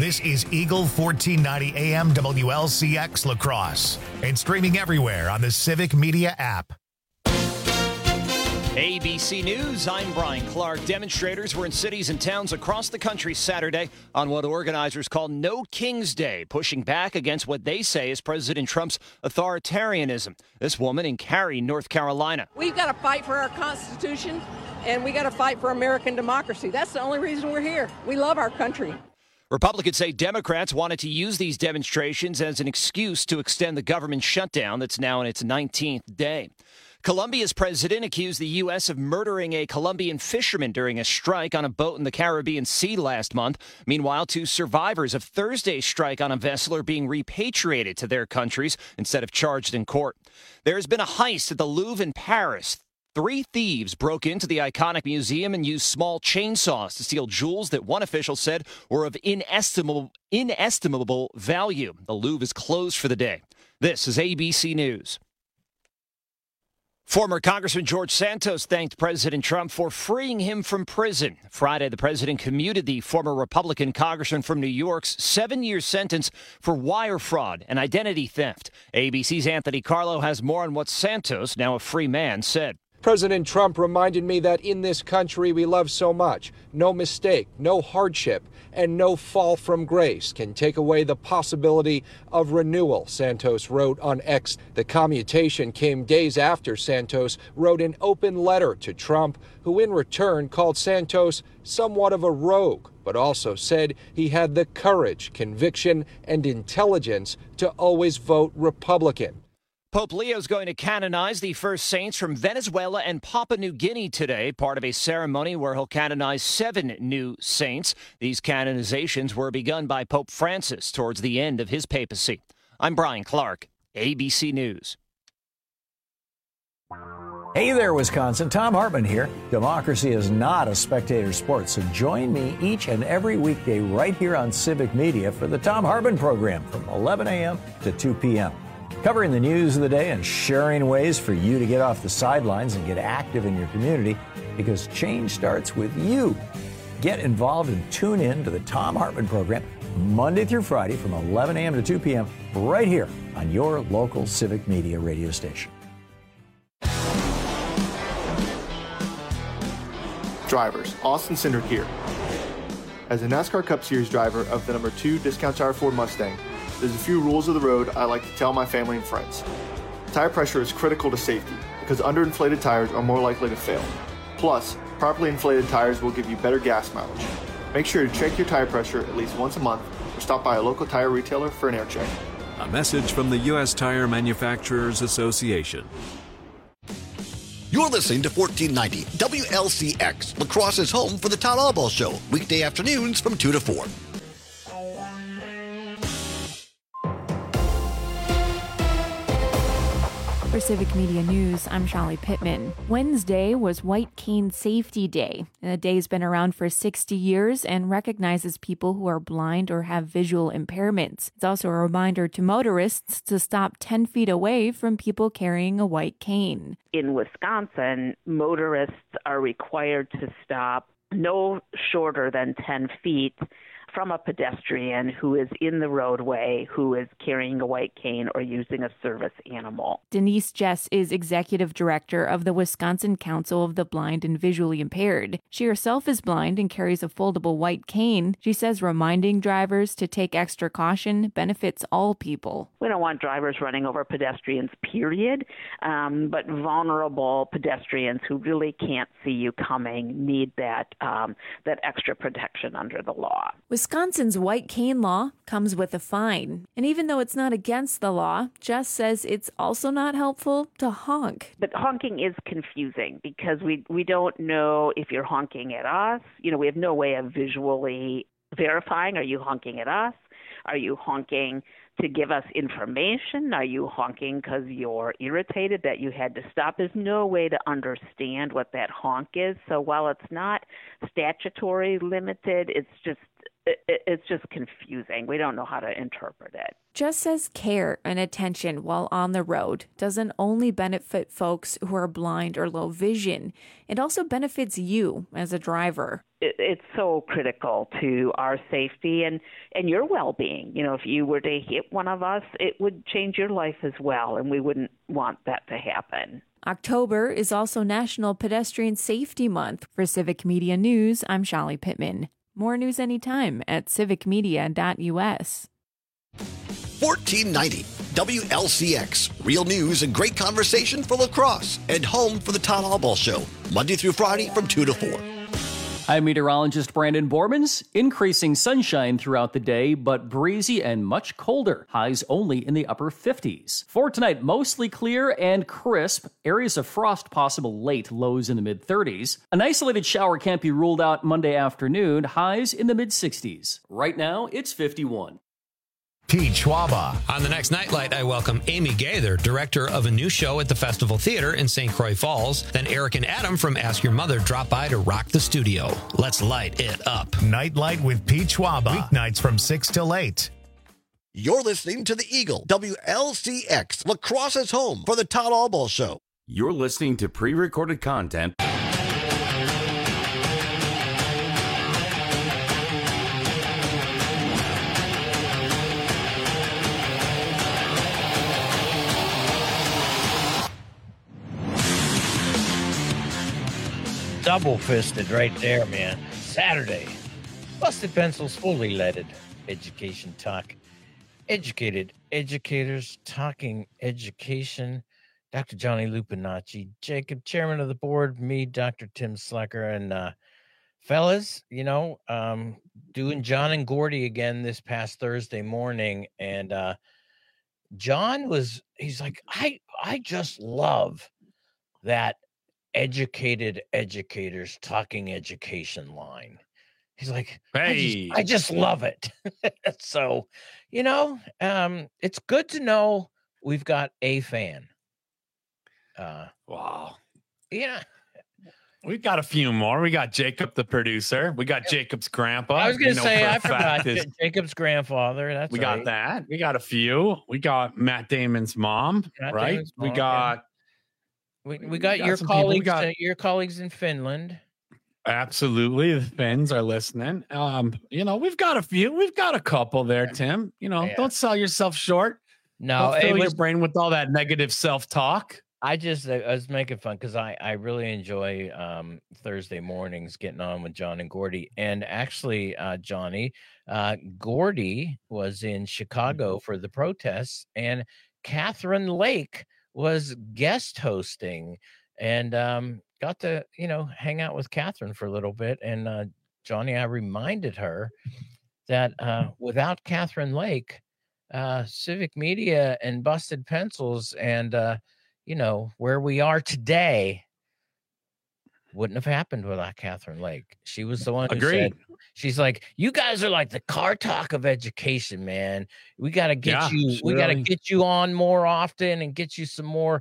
This is Eagle 1490 AM WLCX La Crosse and streaming everywhere on the Civic Media app. ABC News, I'm Brian Clark. Demonstrators were in cities and towns across the country Saturday on what organizers call No King's Day, pushing back against what they say is President Trump's authoritarianism. This woman in Cary, North Carolina. We've got to fight for our Constitution, and we got to fight for American democracy. That's the only reason we're here. We love our country. Republicans say Democrats wanted to use these demonstrations as an excuse to extend the government shutdown that's now in its 19th day. Colombia's president accused the U.S. of murdering a Colombian fisherman during a strike on a boat in the Caribbean Sea last month. Meanwhile, 2 survivors of Thursday's strike on a vessel are being repatriated to their countries instead of charged in court. There has been a heist at the Louvre in Paris. 3 thieves broke into the iconic museum and used small chainsaws to steal jewels that one official said were of inestimable value. The Louvre is closed for the day. This is ABC News. Former Congressman George Santos thanked President Trump for freeing him from prison. Friday, the president commuted the former Republican congressman from New York's 7-year sentence for wire fraud and identity theft. ABC's Anthony Carlo has more on what Santos, now a free man, said. President Trump reminded me that in this country we love so much. No mistake, no hardship, and no fall from grace can take away the possibility of renewal, Santos wrote on X. The commutation came days after Santos wrote an open letter to Trump, who in return called Santos somewhat of a rogue, but also said he had the courage, conviction, and intelligence to always vote Republican. Pope Leo is going to canonize the first saints from Venezuela and Papua New Guinea today, part of a ceremony where he'll canonize 7 new saints. These canonizations were begun by Pope Francis towards the end of his papacy. I'm Brian Clark, ABC News. Hey there, Wisconsin. Tom Hartman here. Democracy is not a spectator sport, so join me each and every weekday right here on Civic Media for the Tom Hartman program from 11 a.m. to 2 p.m. Covering the news of the day and sharing ways for you to get off the sidelines and get active in your community, because change starts with you. Get involved and tune in to the Tom Hartman program Monday through Friday from 11 a.m. to 2 p.m. right here on your local Civic Media radio station. Drivers, Austin Cindric here. As a NASCAR Cup Series driver of the number 2 Discount Tire Ford Mustang, there's a few rules of the road I like to tell my family and friends. Tire pressure is critical to safety because underinflated tires are more likely to fail. Plus, properly inflated tires will give you better gas mileage. Make sure to check your tire pressure at least once a month or stop by a local tire retailer for an air check. A message from the U.S. Tire Manufacturers Association. You're listening to 1490 WLCX, La Crosse's home for the Todd Albaugh Show, weekday afternoons from 2 to 4. For Civic Media News, I'm Shallie Pittman. Wednesday was White Cane Safety Day. The day's been around for 60 years and recognizes people who are blind or have visual impairments. It's also a reminder to motorists to stop 10 feet away from people carrying a white cane. In Wisconsin, motorists are required to stop no shorter than 10 feet from a pedestrian who is in the roadway, who is carrying a white cane or using a service animal. Denise Jess is executive director of the Wisconsin Council of the Blind and Visually Impaired. She herself is blind and carries a foldable white cane. She says reminding drivers to take extra caution benefits all people. We don't want drivers running over pedestrians, period, but vulnerable pedestrians who really can't see you coming need that extra protection under the law. Wisconsin's white cane law comes with a fine. And even though it's not against the law, Jess says it's also not helpful to honk. But honking is confusing because we don't know if you're honking at us. You know, we have no way of visually verifying. Are you honking at us? Are you honking to give us information? Are you honking because you're irritated that you had to stop? There's no way to understand what that honk is. So while it's not statutory limited, it's just it's just confusing. We don't know how to interpret it. Just says care and attention while on the road doesn't only benefit folks who are blind or low vision. It also benefits you as a driver. It's so critical to our safety and your well-being. You know, if you were to hit one of us, it would change your life as well, and we wouldn't want that to happen. October is also National Pedestrian Safety Month. For Civic Media News, I'm Shali Pittman. More news anytime at civicmedia.us. 1490 WLCX. Real news and great conversation for La Crosse and home for the Todd Albaugh Show. Monday through Friday from 2 to 4. I'm meteorologist Brandon Bormans. Increasing sunshine throughout the day, but breezy and much colder. Highs only in the upper 50s. For tonight, mostly clear and crisp. Areas of frost possible late, lows in the mid-30s. An isolated shower can't be ruled out Monday afternoon. Highs in the mid-60s. Right now, it's 51. Pete Schwaba. On the next Nightlight, I welcome Amy Gaither, director of a new show at the Festival Theater in St. Croix Falls. Then Eric and Adam from Ask Your Mother drop by to rock the studio. Let's light it up. Nightlight with Pete Schwaba. Weeknights from 6 till 8. You're listening to the Eagle, WLCX, La Crosse's home for the Todd Albaugh Show. You're listening to pre-recorded content. Double-fisted right there, man. Saturday. Busted Pencils, fully leaded education talk. Educated educators talking education. Dr. Johnny Lupinacci, Jacob, chairman of the board, me, Dr. Tim Slacker, and fellas, doing John and Gordy again this past Thursday morning. And John he's like, I just love that educated educators talking education line. He's like, hey, I just love it. So, it's good to know we've got a fan. Wow. Yeah. We've got a few more. We got Jacob, the producer. We got Jacob's grandpa. I was going to say, I forgot Jacob's grandfather. We got that. We got a few. We got Matt Damon's mom, right? We got your colleagues. Your colleagues in Finland. Absolutely, the Finns are listening. We've got a few. We've got a couple there, Tim. Don't sell yourself short. No, don't fill your brain with all that negative self-talk. I was making fun because I really enjoy Thursday mornings getting on with John and Gordy. And actually, Johnny, Gordy was in Chicago for the protests, and Catherine Lake was guest hosting, and got to hang out with Catherine for a little bit. And Johnny, I reminded her that without Catherine Lake, Civic Media and Busted Pencils and where we are today wouldn't have happened without Catherine Lake. She was the one who said, she's like, you guys are like the car talk of education, man. We got to get we got to get you on more often and get you some more,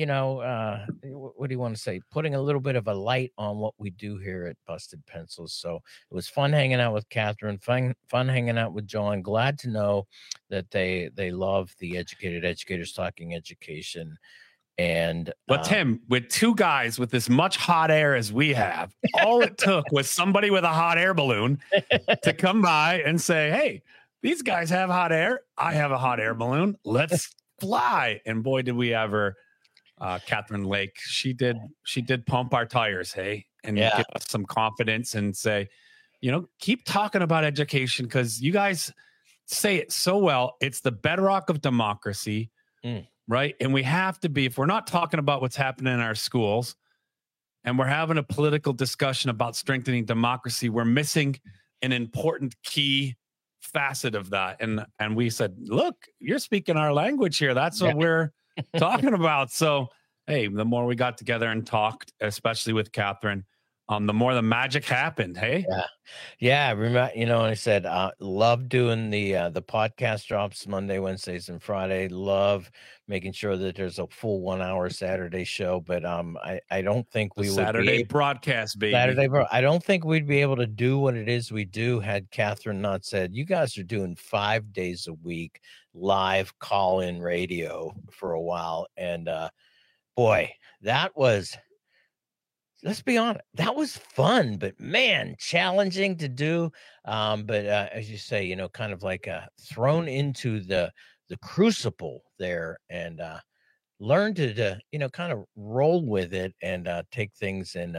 what do you want to say? Putting a little bit of a light on what we do here at Busted Pencils. So it was fun hanging out with Catherine, fun hanging out with John. Glad to know that they love the educated educators talking education. And Tim, with two guys with as much hot air as we have, all it took was somebody with a hot air balloon to come by and say, hey, these guys have hot air. I have a hot air balloon. Let's fly. And boy, did we ever. Catherine Lake, she did pump our tires, hey, and give us some confidence and say, keep talking about education because you guys say it so well. It's the bedrock of democracy. Right. And we have to be, if we're not talking about what's happening in our schools and we're having a political discussion about strengthening democracy, we're missing an important key facet of that. And we said, look, you're speaking our language here. That's what we're talking about. So, hey, the more we got together and talked, especially with Catherine, the more the magic happened. Hey, yeah. Remember, and I said, love doing the podcast drops Monday, Wednesdays, and Friday. Love making sure that there's a full 1 hour Saturday show. But I don't think we would Saturday broadcast, baby. I don't think we'd be able to do what it is we do had Catherine not said, you guys are doing 5 days a week live call-in radio for a while. And boy, that was, let's be honest, that was fun, but man, challenging to do. But as you say, kind of like thrown into the crucible there, and learn to kind of roll with it and take things in.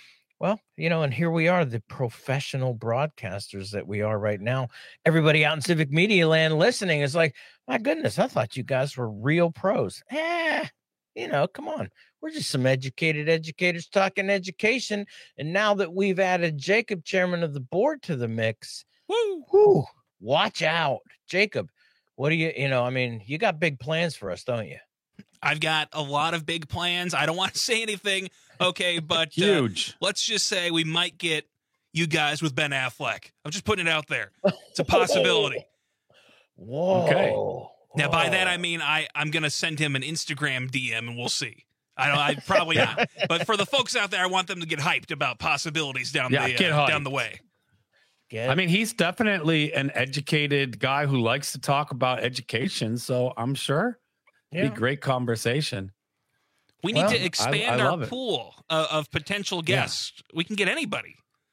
And here we are, the professional broadcasters that we are right now. Everybody out in Civic Media Land listening is like, my goodness, I thought you guys were real pros. Come on. We're just some educated educators talking education. And now that we've added Jacob, chairman of the board, to the mix, woo, watch out. Jacob, what do you got big plans for us, don't you? I've got a lot of big plans. I don't want to say anything, okay, but huge. Let's just say we might get you guys with Ben Affleck. I'm just putting it out there. It's a possibility. Whoa. Okay. Now, by that, I mean I'm going to send him an Instagram DM, and we'll see. I probably not. But for the folks out there, I want them to get hyped about possibilities down the way. I mean, he's definitely an educated guy who likes to talk about education, so I'm sure it'd be great conversation. We need to expand our pool of potential guests. Yeah. We can get anybody.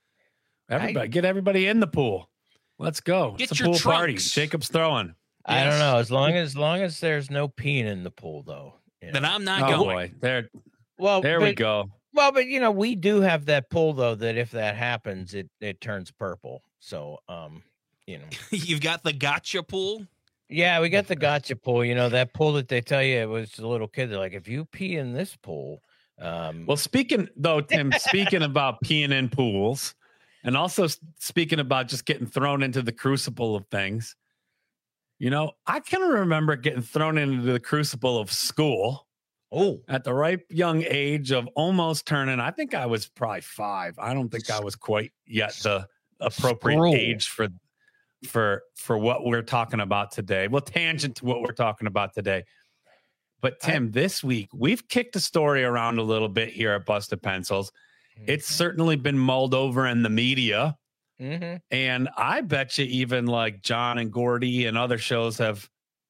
Get everybody in the pool. Let's go. Get it's a your pool trunks. party. Jacob's throwing. I don't know. As long as there's no peeing in the pool, though. Then I'm not going. Boy. There we go. Well, but we do have that pool though, that if that happens, it turns purple. So You've got the gotcha pool? Yeah, we got the gotcha pool. That pool that they tell you it was a little kid. They're like, if you pee in this pool. Well, speaking about peeing in pools, and also speaking about just getting thrown into the crucible of things. I can remember getting thrown into the crucible of school. Oh, at the ripe young age of almost turning. I think I was probably 5. I don't think I was quite yet the appropriate age for what we're talking about today. Well, tangent to what we're talking about today. But Tim, this week we've kicked the story around a little bit here at Busted Pencils. It's certainly been mulled over in the media. Mm-hmm. And I bet you even like John and Gordy and other shows have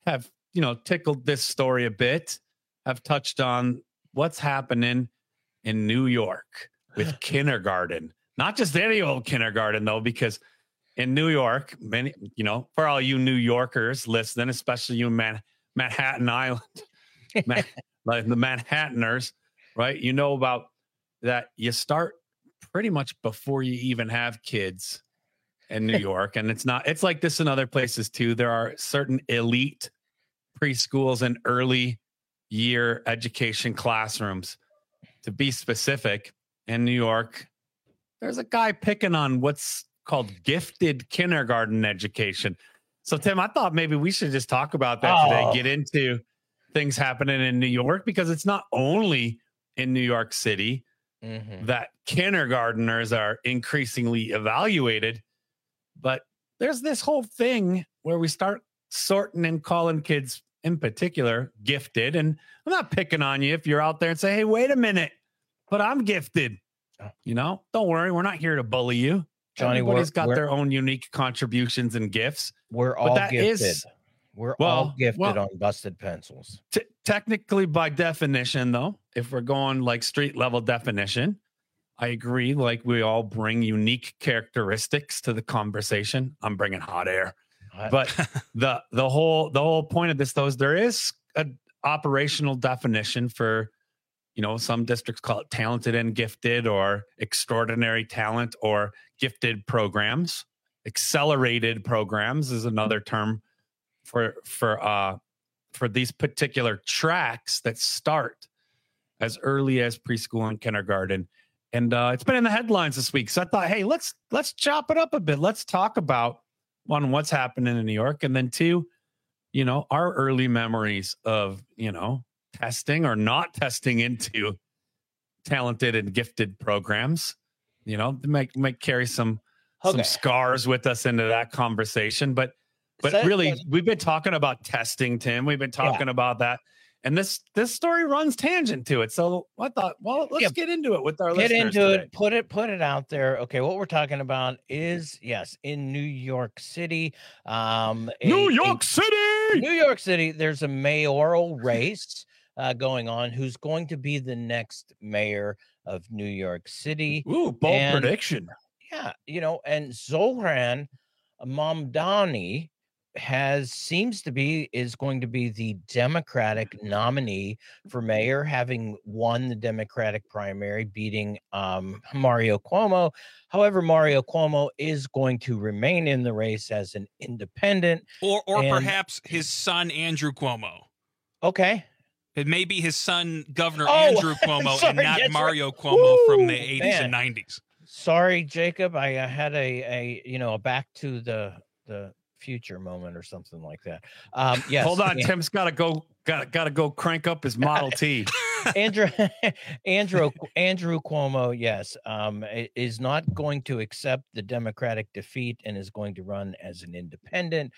tickled this story a bit, have touched on what's happening in New York with kindergarten. Not just any old kindergarten, though, because in New York, many, for all you New Yorkers listening, especially you in Manhattan Island, like the Manhattaners, right? You know about that you start pretty much before you even have kids in New York. And it's like this in other places too. There are certain elite preschools and early year education classrooms. To be specific, in New York, there's a guy picking on what's called gifted kindergarten education. So Tim, I thought maybe we should just talk about that today, get into things happening in New York, because it's not only in New York City that kindergartners are increasingly evaluated, but there's this whole thing where we start sorting and calling kids in particular gifted. And I'm not picking on you if you're out there and say, hey, wait a minute, but I'm gifted. Don't worry. We're not here to bully you. Johnny, everybody's got their own unique contributions and gifts. We're all gifted. We're all gifted on Busted Pencils. Technically, by definition, though, if we're going like street level definition, I agree. Like we all bring unique characteristics to the conversation. I'm bringing hot air, but the whole point of this, though, is there is an operational definition for, some districts call it talented and gifted, or extraordinary talent, or gifted programs. Accelerated programs is another term for these particular tracks that start as early as preschool and kindergarten. And it's been in the headlines this week. So I thought, hey, let's chop it up a bit. Let's talk about, one, what's happening in New York, and then two, our early memories of, testing or not testing into talented and gifted programs. might carry some scars with us into that conversation. But really, we've been talking about testing, Tim. We've been talking about that. And this story runs tangent to it. So I thought, well, let's get into it with our listeners. Get into it. Put it out there. Okay, what we're talking about is, yes, in New York City. New York City, there's a mayoral race going on. Who's going to be the next mayor of New York City? Ooh, bold prediction. Yeah, and Zohran Mamdani is going to be the Democratic nominee for mayor, having won the Democratic primary, beating Mario Cuomo. However, Mario Cuomo is going to remain in the race as an independent, or perhaps his son Andrew Cuomo. Okay. It may be his son, Governor Andrew Cuomo, and not Mario Cuomo from the 80s and 90s. Sorry, Jacob. I had a back to the future moment or something like that. Yes. Hold on, Tim's got to go crank up his Model T. Andrew Cuomo, yes, is not going to accept the Democratic defeat and is going to run as an independent.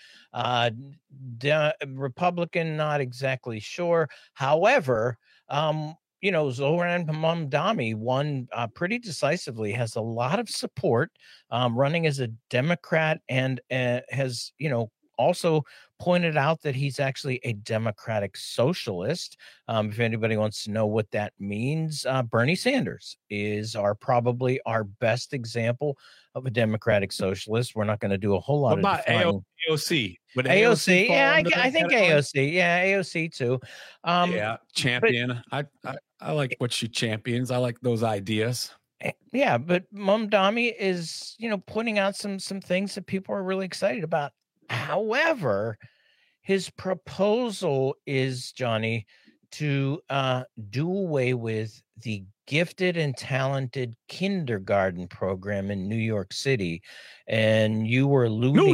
Republican, not exactly sure. However, Zohran Mamdani won pretty decisively, has a lot of support, running as a Democrat, and has, also pointed out that he's actually a democratic socialist. If anybody wants to know what that means, Bernie Sanders is probably our best example of a democratic socialist. We're not going to do a whole lot of defining. AOC? Would AOC, yeah, I think AOC, yeah, AOC too. Champion. But I like what she champions. I like those ideas. Yeah, but Mamdani is, putting out some things that people are really excited about. However, his proposal is, Johnny, to do away with the gifted and talented kindergarten program in New York City. And you were alluding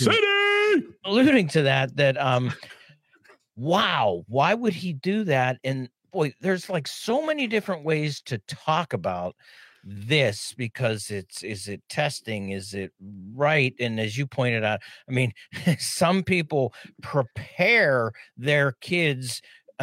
to that, wow, why would he do that? And boy, there's like so many different ways to talk about this, because is it testing? Is it right? And as you pointed out, I mean, some people prepare their kids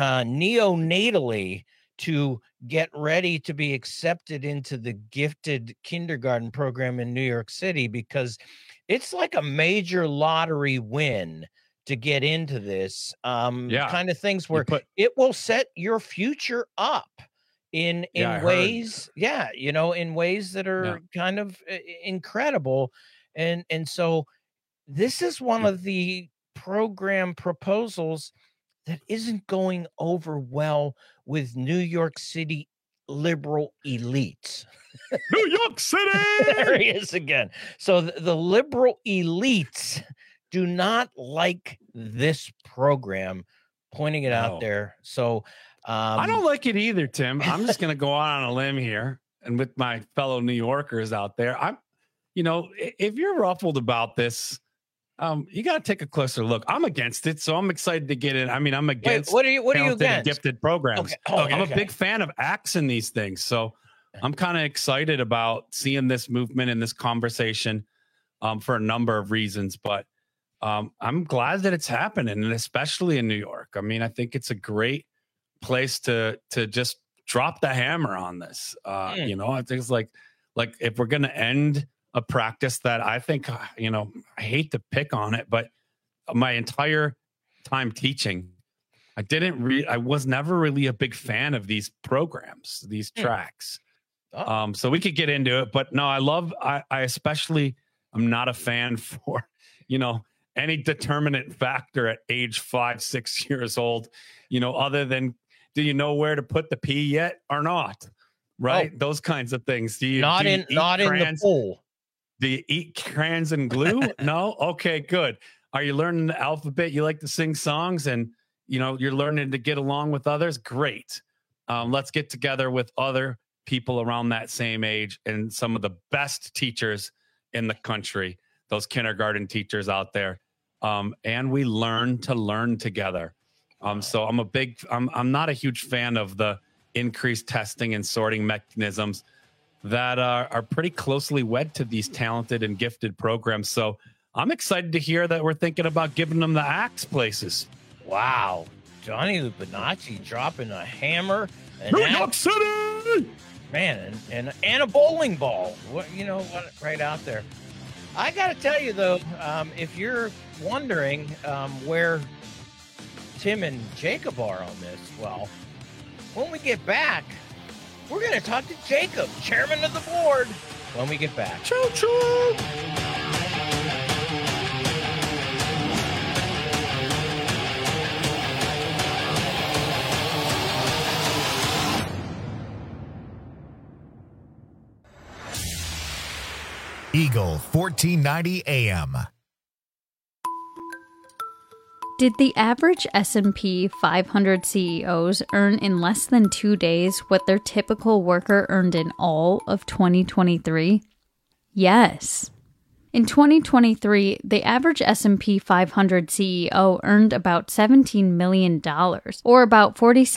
neonatally to get ready to be accepted into the gifted kindergarten program in New York City, because it's like a major lottery win to get into this kind of things where it will set your future up in ways, in ways that are kind of incredible. And so this is one of the program proposals that isn't going over well with New York City liberal elites. New York City! There he is again. So the liberal elites do not like this program, pointing it out there. So I don't like it either, Tim. I'm just going to go out on a limb here, and with my fellow New Yorkers out there, if you're ruffled about this, you got to take a closer look. I'm against it, so I'm excited to get in. I mean, I'm against what are you against? Gifted programs. I'm a big fan of acts in these things, so I'm kind of excited about seeing this movement and this conversation for a number of reasons. But I'm glad that it's happening, and especially in New York. I mean, I think it's a great place to just drop the hammer on this. I think it's like if we're going to end a practice that I think, I hate to pick on it, but my entire time teaching, I was never really a big fan of these programs, these tracks. So we could get into it, but no, I especially am not a fan for, any determinant factor at age 5, 6 years old, other than, do you know where to put the pee yet or not? Right. Oh. Those kinds of things. Not in the pool. Do you eat crayons and glue? No. Okay, good. Are you learning the alphabet? You like to sing songs and, you're learning to get along with others. Great. Let's get together with other people around that same age and some of the best teachers in the country, those kindergarten teachers out there. And we learn to learn together. So I'm not a huge fan of the increased testing and sorting mechanisms. that are pretty closely wed to these talented and gifted programs. So I'm excited to hear that we're thinking about giving them the axe places. Wow. Johnny Lupinacci dropping a hammer. New York City! Man, and a bowling ball. What right out there. I got to tell you, though, if you're wondering where Tim and Jacob are on this, well, when we get back, we're going to talk to Jacob, chairman of the board, when we get back. Choo-choo! Eagle 1490 AM. Did the average S&P 500 CEOs earn in less than 2 days what their typical worker earned in all of 2023? Yes. In 2023, the average S&P 500 CEO earned about $17 million, or about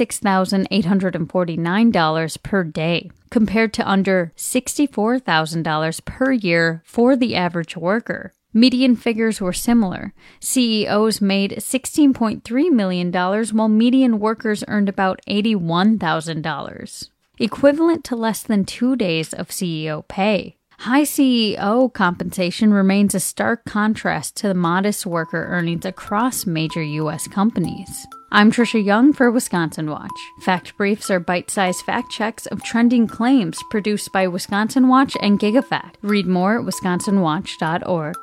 $46,849 per day, compared to under $64,000 per year for the average worker. Median figures were similar. CEOs made $16.3 million, while median workers earned about $81,000, equivalent to less than 2 days of CEO pay. High CEO compensation remains a stark contrast to the modest worker earnings across major U.S. companies. I'm Trisha Young for Wisconsin Watch. Fact Briefs are bite-sized fact checks of trending claims produced by Wisconsin Watch and GigaFact. Read more at wisconsinwatch.org.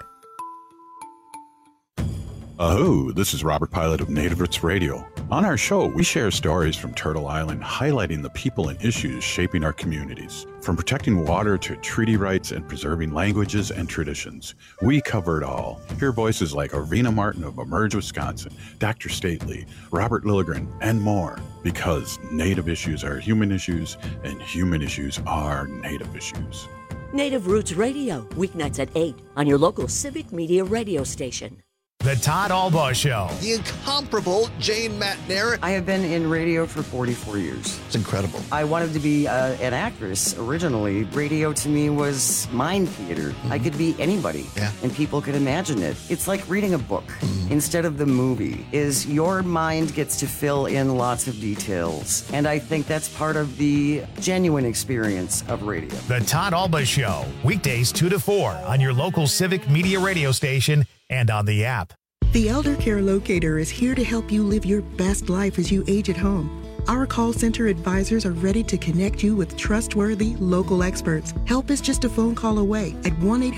Aho, this is Robert Pilot of Native Roots Radio. On our show, we share stories from Turtle Island highlighting the people and issues shaping our communities. From protecting water to treaty rights and preserving languages and traditions, we cover it all. Hear voices like Arvina Martin of Emerge Wisconsin, Dr. Stately, Robert Lilligren, and more. Because Native issues are human issues, and human issues are Native issues. Native Roots Radio, weeknights at 8 on your local civic media radio station. The Todd Albaugh Show. The incomparable Jane Matner. I have been in radio for 44 years. It's incredible. I wanted to be an actress originally. Radio to me was mind theater. Mm-hmm. I could be anybody, and people could imagine it. It's like reading a book instead of the movie. Is your mind gets to fill in lots of details, and I think that's part of the genuine experience of radio. The Todd Albaugh Show, weekdays 2 to 4 on your local civic media radio station and on the app. The Elder Care Locator is here to help you live your best life as you age at home. Our call center advisors are ready to connect you with trustworthy local experts. Help is just a phone call away at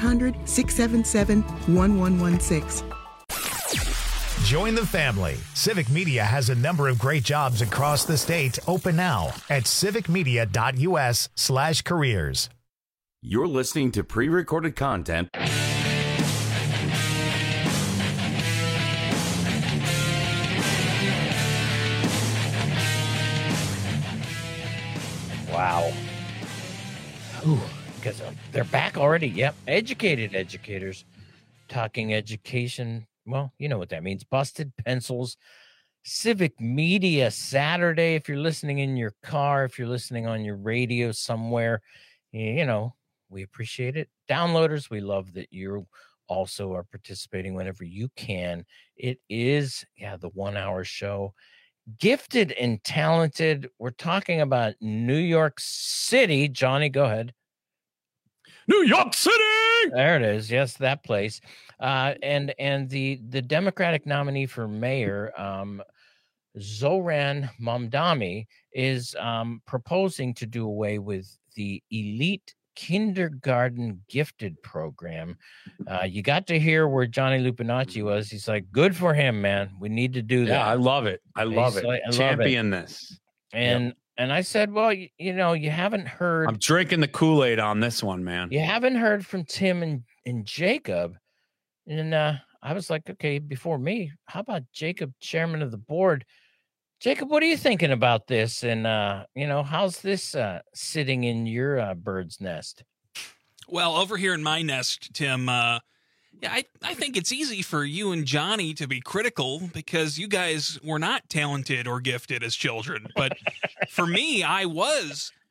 1-800-677-1116. Join the family. Civic Media has a number of great jobs across the state open now at civicmedia.us/careers. You're listening to pre-recorded content. Wow. Ooh, because they're back already. Yep. Educated educators talking education. Well, you know what that means. Busted Pencils. Civic Media Saturday. If you're listening in your car, if you're listening on your radio somewhere, you know, we appreciate it. Downloaders, we love that you also are participating whenever you can. It is, the 1 hour show. Gifted and talented. We're talking about New York City. Johnny, go ahead. New York City. There it is. Yes, that place. And the Democratic nominee for mayor, Zohran Mamdani, is proposing to do away with the elite kindergarten gifted program. You got to hear where Johnny Lupinacci was. He's like, good for him, man. We need to do that. Yeah, I love it. I love it. Champion this. And I said, well, you know, you haven't heard. I'm drinking the Kool-Aid on this one, man. You haven't heard from Tim and Jacob. And I was like, okay, before me, how about Jacob, chairman of the board? Jacob, what are you thinking about this? And, you know, how's this sitting in your bird's nest? Well, over here in my nest, Tim, I think it's easy for you and Johnny to be critical because you guys were not talented or gifted as children. But for me, I was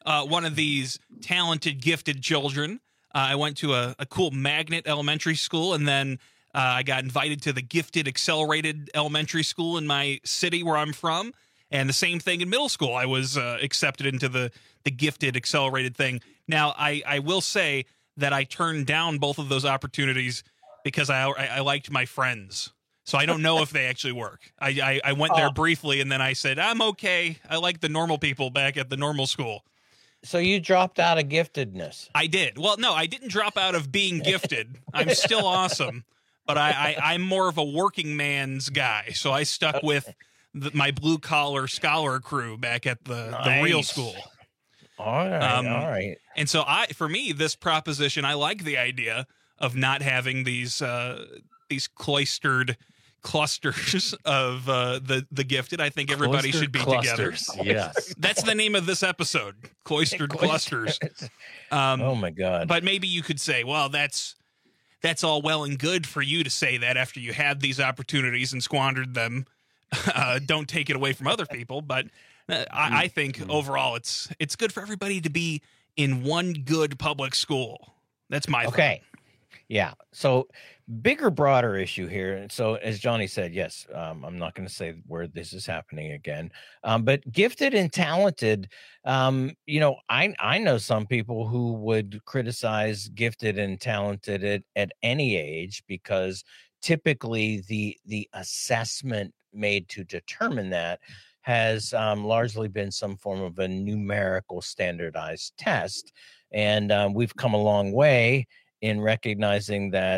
one of these talented, gifted children. I went to a cool magnet elementary school, and then I got invited to the gifted accelerated elementary school in my city where I'm from. And the same thing in middle school. I was accepted into the gifted accelerated thing. Now, I will say that I turned down both of those opportunities because I liked my friends. So I don't know if they actually work. I went there briefly, and then I said, I'm okay. I like the normal people back at the normal school. So you dropped out of giftedness. I did. Well, no, I didn't drop out of being gifted. I'm still awesome, but I'm more of a working man's guy. So I stuck with my blue-collar scholar crew back at the real school. All right. And so for me, this proposition, I like the idea of not having these cloistered clusters of the gifted. I think everybody should be together. Yes. That's the name of this episode, Cloistered Clusters. Oh my God. But maybe you could say, well, that's all well and good for you to say that after you had these opportunities and squandered them. Don't take it away from other people. But I think overall it's good for everybody to be in one good public school. That's my thought. Yeah. So bigger, broader issue here. And so as Johnny said, yes, I'm not going to say where this is happening again, but gifted and talented, I know some people who would criticize gifted and talented at any age because typically the assessment made to determine that has largely been some form of a numerical standardized test. And we've come a long way in recognizing that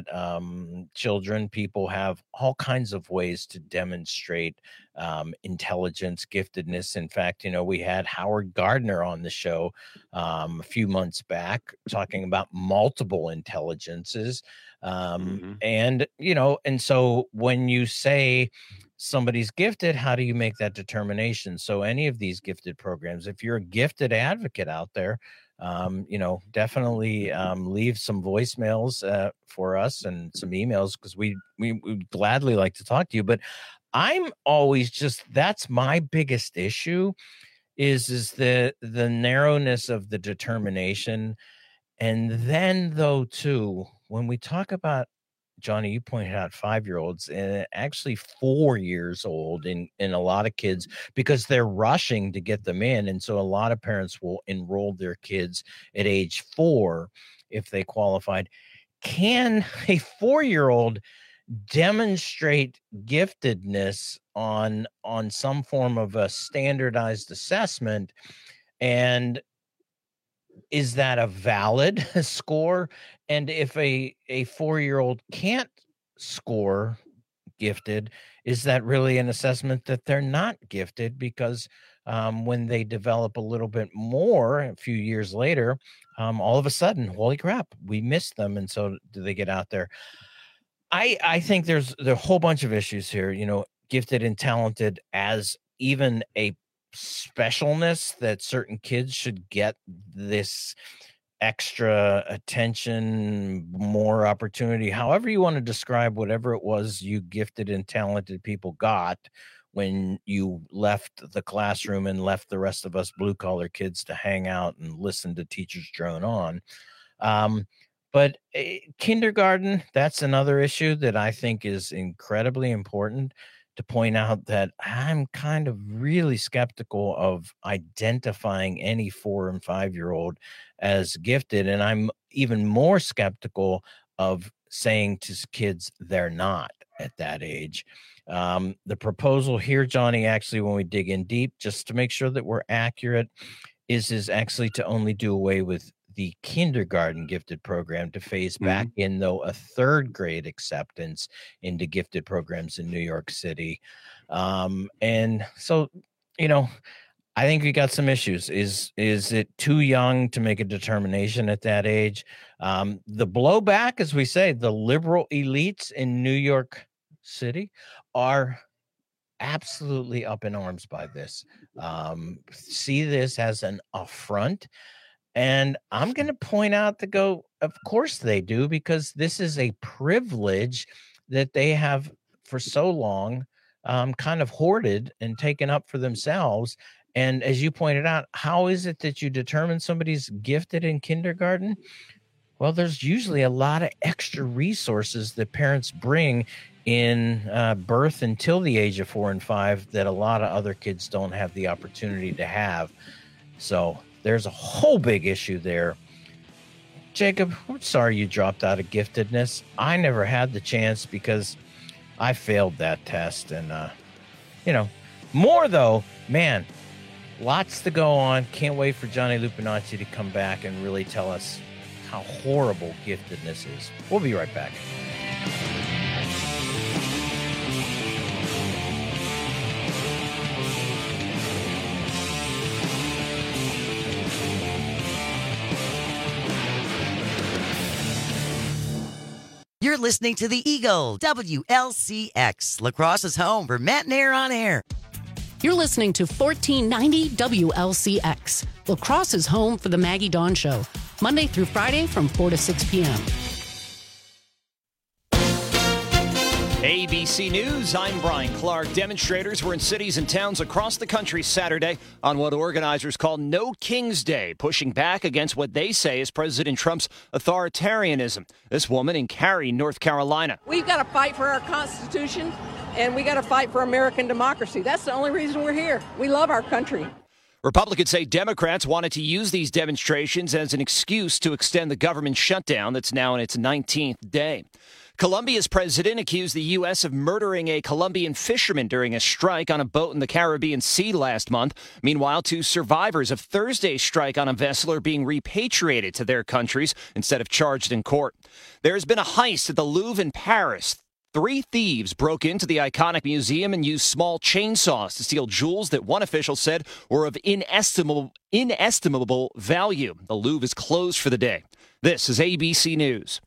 people have all kinds of ways to demonstrate intelligence, giftedness. In fact, we had Howard Gardner on the show a few months back talking about multiple intelligences. And so when you say somebody's gifted, how do you make that determination? So any of these gifted programs, if you're a gifted advocate out there, definitely leave some voicemails for us and some emails because we would gladly like to talk to you. But I'm always that's my biggest issue is the narrowness of the determination. And then though, too, when we talk about, Johnny, you pointed out 5-year-olds and actually 4 years old in a lot of kids because they're rushing to get them in. And so a lot of parents will enroll their kids at age 4 if they qualified. Can a 4-year-old demonstrate giftedness on some form of a standardized assessment? And is that a valid score? And if a 4-year-old can't score gifted, is that really an assessment that they're not gifted? Because when they develop a little bit more a few years later, all of a sudden, holy crap, we missed them. And so do they get out there? I think there's a whole bunch of issues here, gifted and talented as even a specialness that certain kids should get this extra attention, more opportunity, however you want to describe whatever it was you gifted and talented people got when you left the classroom and left the rest of us blue-collar kids to hang out and listen to teachers drone on. But kindergarten, that's another issue that I think is incredibly important to point out, that I'm kind of really skeptical of identifying any 4 and 5-year-old as gifted. And I'm even more skeptical of saying to kids they're not at that age. The proposal here, Johnny, actually, when we dig in deep, just to make sure that we're accurate, is actually to only do away with the kindergarten gifted program, to phase back in, though, a 3rd grade acceptance into gifted programs in New York City. And so, I think we got some issues. Is it too young to make a determination at that age? The blowback, as we say, the liberal elites in New York City are absolutely up in arms by this. See this as an affront. And I'm going to point out of course they do, because this is a privilege that they have for so long kind of hoarded and taken up for themselves. And as you pointed out, how is it that you determine somebody's gifted in kindergarten? Well, there's usually a lot of extra resources that parents bring in birth until the age of 4 and 5 that a lot of other kids don't have the opportunity to have. So there's a whole big issue there. Jacob, I'm sorry you dropped out of giftedness. I never had the chance because I failed that test. And, more though, man, lots to go on. Can't wait for Johnny Lupinacci to come back and really tell us how horrible giftedness is. We'll be right back. You're listening to The Eagle, WLCX, La Crosse's home for Matt and Air on Air. You're listening to 1490 WLCX, La Crosse's home for the Maggie Dawn Show, Monday through Friday from 4 to 6 p.m. ABC News, I'm Brian Clark. Demonstrators were in cities and towns across the country Saturday on what organizers call No King's Day, pushing back against what they say is President Trump's authoritarianism. This woman in Cary, North Carolina. We've got to fight for our Constitution, and we got to fight for American democracy. That's the only reason we're here. We love our country. Republicans say Democrats wanted to use these demonstrations as an excuse to extend the government shutdown that's now in its 19th day. Colombia's president accused the U.S. of murdering a Colombian fisherman during a strike on a boat in the Caribbean Sea last month. Meanwhile, 2 survivors of Thursday's strike on a vessel are being repatriated to their countries instead of charged in court. There has been a heist at the Louvre in Paris. 3 thieves broke into the iconic museum and used small chainsaws to steal jewels that one official said were of inestimable value. The Louvre is closed for the day. This is ABC News.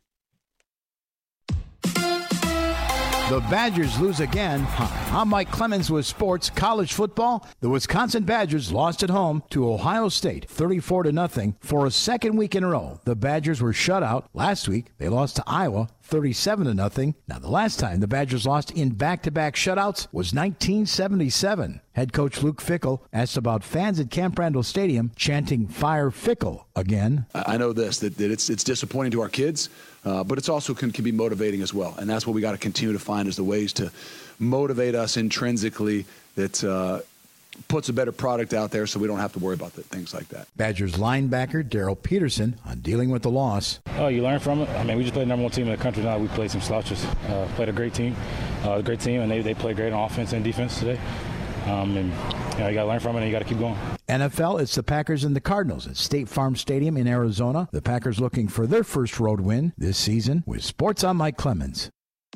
The Badgers lose again. Hi, I'm Mike Clemens with sports college football. The Wisconsin Badgers lost at home to Ohio State 34-0 for a second week in a row. The Badgers were shut out. Last week, they lost to Iowa 37-0. Now, the last time the Badgers lost in back-to-back shutouts was 1977. Head coach Luke Fickell asked about fans at Camp Randall Stadium chanting "Fire Fickell" again. I know this, that it's disappointing to our kids, but it's also can be motivating as well. And that's what we got to continue to find is the ways to motivate us intrinsically that puts a better product out there so we don't have to worry about things like that. Badgers linebacker Daryl Peterson on dealing with the loss. Oh, you learn from it. I mean, we just played the #1 team in the country now. We played some slouches. Played a great team, and they played great on offense and defense today. You got to learn from it, and you got to keep going. NFL, it's the Packers and the Cardinals at State Farm Stadium in Arizona. The Packers looking for their first road win this season. With Sports, I'm Mike Clemens.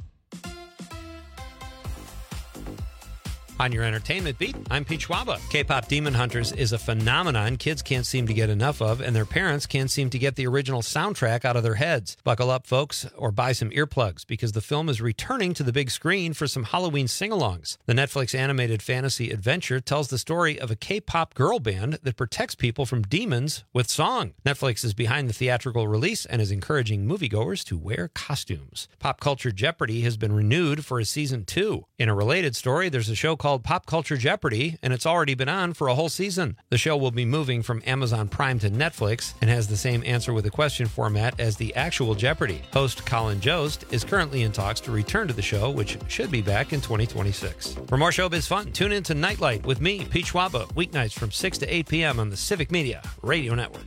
On your entertainment beat, I'm Pete Schwaba. K-pop Demon Hunters is a phenomenon kids can't seem to get enough of, and their parents can't seem to get the original soundtrack out of their heads. Buckle up, folks, or buy some earplugs, because the film is returning to the big screen for some Halloween sing-alongs. The Netflix animated fantasy adventure tells the story of a K-pop girl band that protects people from demons with song. Netflix is behind the theatrical release and is encouraging moviegoers to wear costumes. Pop Culture Jeopardy has been renewed for a season 2. In a related story, there's a show called Pop Culture Jeopardy, and it's already been on for a whole season. The show will be moving from Amazon Prime to Netflix and has the same answer with a question format as the actual Jeopardy. Host Colin Jost is currently in talks to return to the show, which should be back in 2026. For more showbiz fun, tune in to Nightlight with me, Pete Schwaba, weeknights from 6 to 8 p.m. on the Civic Media Radio Network.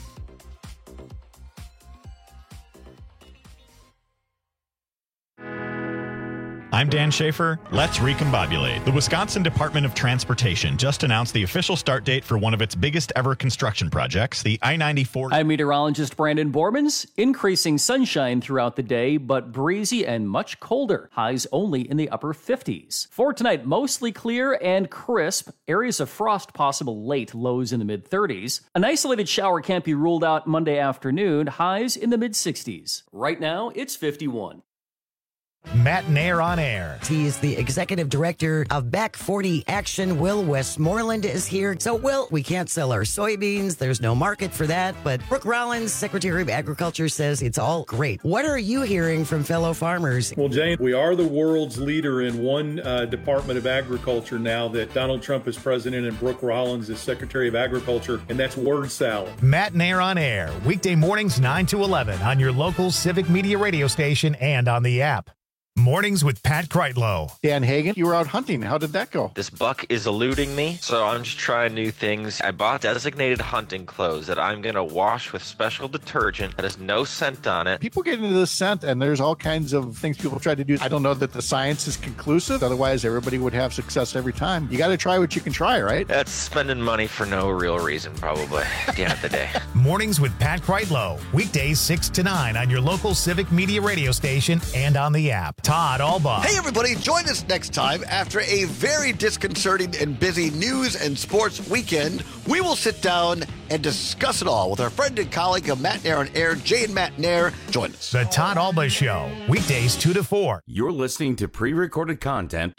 I'm Dan Schaefer. Let's recombobulate. The Wisconsin Department of Transportation just announced the official start date for one of its biggest ever construction projects, the I-94. I'm meteorologist Brandon Bormans. Increasing sunshine throughout the day, but breezy and much colder. Highs only in the upper 50s. For tonight, mostly clear and crisp. Areas of frost possible late, lows in the mid-30s. An isolated shower can't be ruled out Monday afternoon. Highs in the mid-60s. Right now, it's 51. Matt Nair on air. He is the executive director of Back 40 Action. Will Westmoreland is here. So, Will, we can't sell our soybeans. There's no market for that. But Brooke Rollins, Secretary of Agriculture, says it's all great. What are you hearing from fellow farmers? Well, Jane, we are the world's leader in one Department of Agriculture now that Donald Trump is president and Brooke Rollins is Secretary of Agriculture, and that's word salad. Matt Nair on air. Weekday mornings 9 to 11 on your local Civic Media radio station and on the app. Mornings with Pat Kreitlow. Dan Hagan, you were out hunting. How did that go? This buck is eluding me, so I'm just trying new things. I bought designated hunting clothes that I'm going to wash with special detergent that has no scent on it. People get into this scent, and there's all kinds of things people try to do. I don't know that the science is conclusive. Otherwise, everybody would have success every time. You got to try what you can try, right? That's spending money for no real reason, probably, at the end of the day. Mornings with Pat Kreitlow. Weekdays 6 to 9 on your local Civic Media radio station and on the app. Todd Albaugh. Hey, everybody, join us next time after a very disconcerting and busy news and sports weekend. We will sit down and discuss it all with our friend and colleague of Matt Nair on air, Jay and Matt Nair. Join us. The Todd Albaugh Show, weekdays 2 to 4. You're listening to pre-recorded content.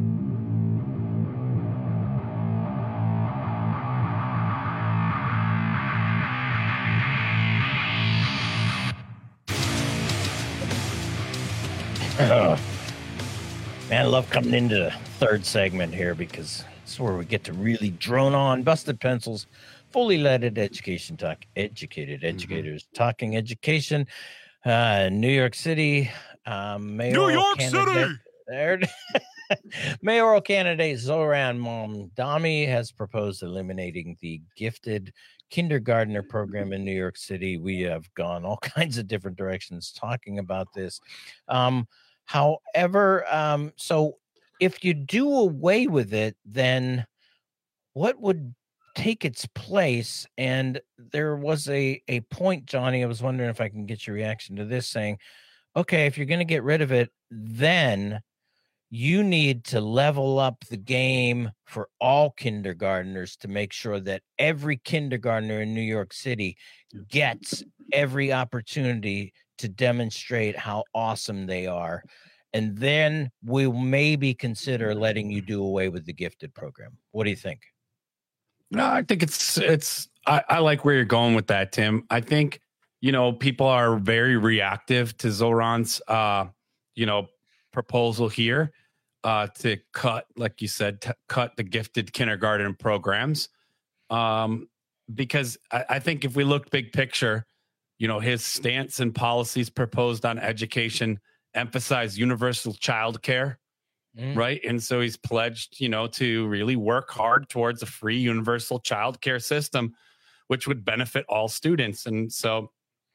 Man, I love coming into the third segment here because it's where we get to really drone on. Busted Pencils, fully leaded education talk, educated educators talking education. New York City, mayoral candidate. Mayoral candidate Zohran Mamdani has proposed eliminating the gifted kindergartner program in New York City. We have gone all kinds of different directions talking about this. However, so if you do away with it, then what would take its place? And there was a point, Johnny, I was wondering if I can get your reaction to this, saying, okay, if you're going to get rid of it, then you need to level up the game for all kindergartners to make sure that every kindergartner in New York City gets every opportunity to demonstrate how awesome they are. And then we'll maybe consider letting you do away with the gifted program. What do you think? No, I think I like where you're going with that, Tim. I think, people are very reactive to Zohran's, proposal here to cut, like you said, cut the gifted kindergarten programs. Because I think if we look big picture, his stance and policies proposed on education emphasize universal child care, right? And so he's pledged, to really work hard towards a free universal child care system, which would benefit all students. And so,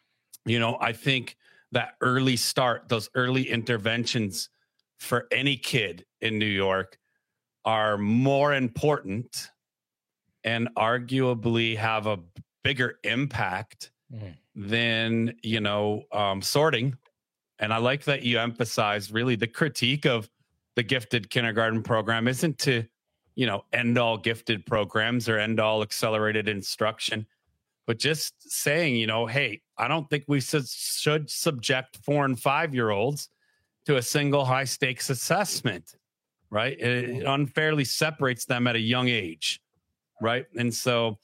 I think that early start, those early interventions for any kid in New York are more important and arguably have a bigger impact than, sorting. And I like that you emphasize really the critique of the gifted kindergarten program isn't to, end all gifted programs or end all accelerated instruction, but just saying, hey, I don't think we should subject 4 and 5-year-olds to a single high stakes assessment, right? It unfairly separates them at a young age, right? And so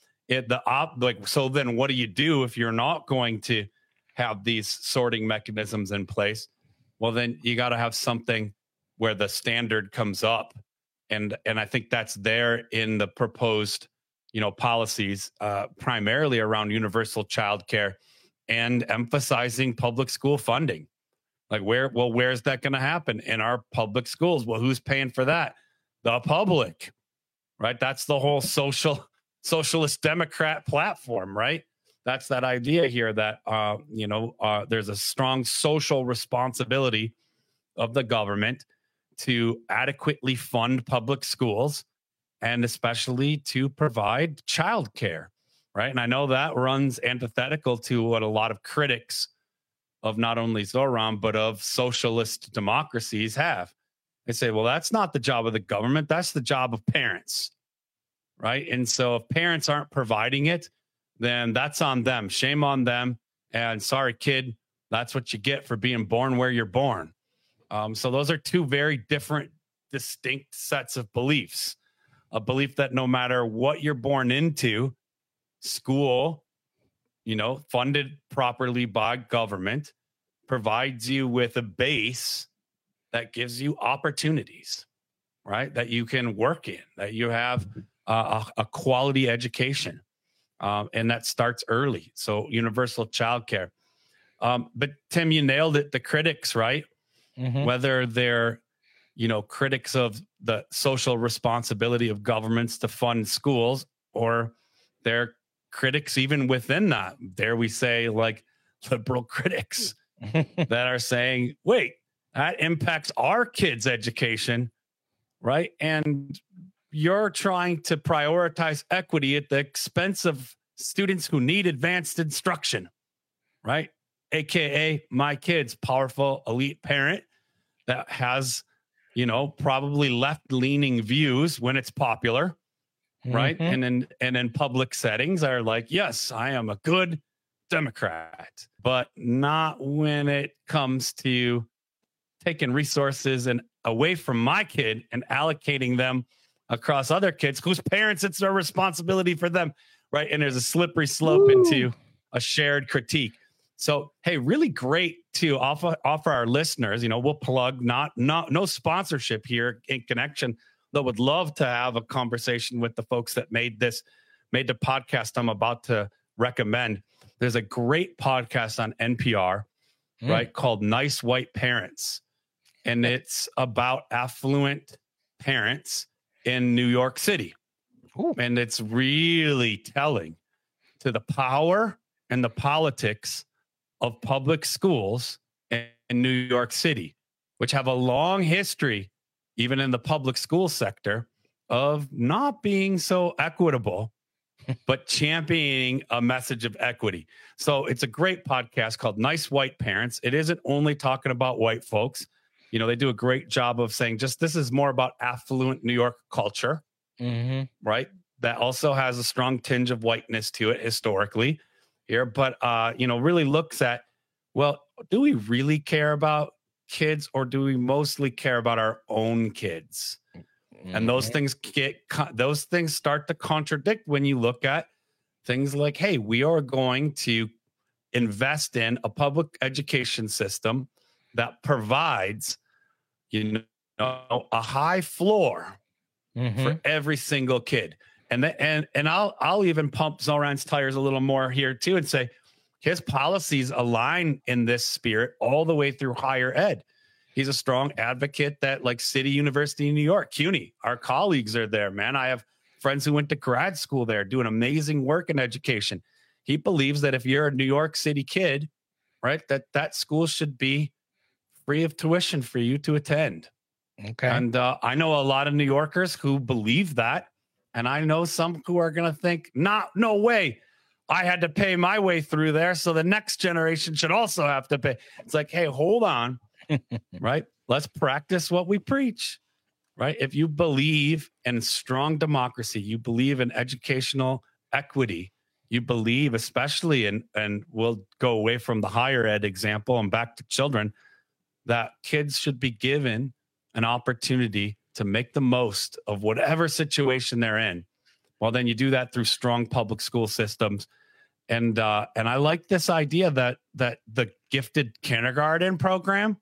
so then what do you do if you're not going to have these sorting mechanisms in place? Well, then you got to have something where the standard comes up. And I think that's there in the proposed, policies, primarily around universal childcare and emphasizing public school funding. Like where's that going to happen? In our public schools. Well, who's paying for that? The public, right? That's the whole socialist Democrat platform, right? That's that idea here that, there's a strong social responsibility of the government to adequately fund public schools and especially to provide childcare, right? And I know that runs antithetical to what a lot of critics of not only Zohran, but of socialist democracies have. They say, well, that's not the job of the government. That's the job of parents, right? And so if parents aren't providing it, then that's on them. Shame on them. And sorry, kid, that's what you get for being born where you're born. So those are two very different, distinct sets of beliefs. A belief that no matter what you're born into, school, funded properly by government, provides you with a base that gives you opportunities, right? That you can work in, that you have a quality education. And that starts early. So universal childcare. But Tim, you nailed it. The critics, right? Mm-hmm. Whether they're, critics of the social responsibility of governments to fund schools, or they're critics even within that. Dare we say, like liberal critics that are saying, wait, that impacts our kids' education, right? And you're trying to prioritize equity at the expense of students who need advanced instruction, right? AKA my kid's powerful elite parent that has, probably left-leaning views when it's popular, right? And in public settings are like, yes, I am a good Democrat, but not when it comes to taking resources and away from my kid and allocating them across other kids whose parents, it's their responsibility for them, right? And there's a slippery slope into a shared critique. So, hey, really great to offer our listeners, we'll plug no sponsorship here in connection, though would love to have a conversation with the folks that made the podcast I'm about to recommend. There's a great podcast on NPR, right, called Nice White Parents. And it's about affluent parents in New York City. Ooh. And it's really telling to the power and the politics of public schools in New York City, which have a long history, even in the public school sector, of not being so equitable, but championing a message of equity. So it's a great podcast called Nice White Parents. It isn't only talking about white folks. They do a great job of saying this is more about affluent New York culture, right? That also has a strong tinge of whiteness to it historically here, but, really looks at, well, do we really care about kids, or do we mostly care about our own kids? And those things start to contradict when you look at things like, hey, we are going to invest in a public education system that provides, a high floor for every single kid. And I'll even pump Zoran's tires a little more here too and say his policies align in this spirit all the way through higher ed. He's a strong advocate that, like City University in New York, CUNY, our colleagues are there, man. I have friends who went to grad school there doing amazing work in education. He believes that if you're a New York City kid, right, that school should be free of tuition for you to attend. Okay. And I know a lot of New Yorkers who believe that. And I know some who are going to think, no way. I had to pay my way through there, so the next generation should also have to pay. It's like, hey, hold on, right? Let's practice what we preach, right? If you believe in strong democracy, you believe in educational equity, you believe, especially and we'll go away from the higher ed example and back to children, that kids should be given an opportunity to make the most of whatever situation they're in. Well, then you do that through strong public school systems. And I like this idea that the gifted kindergarten program,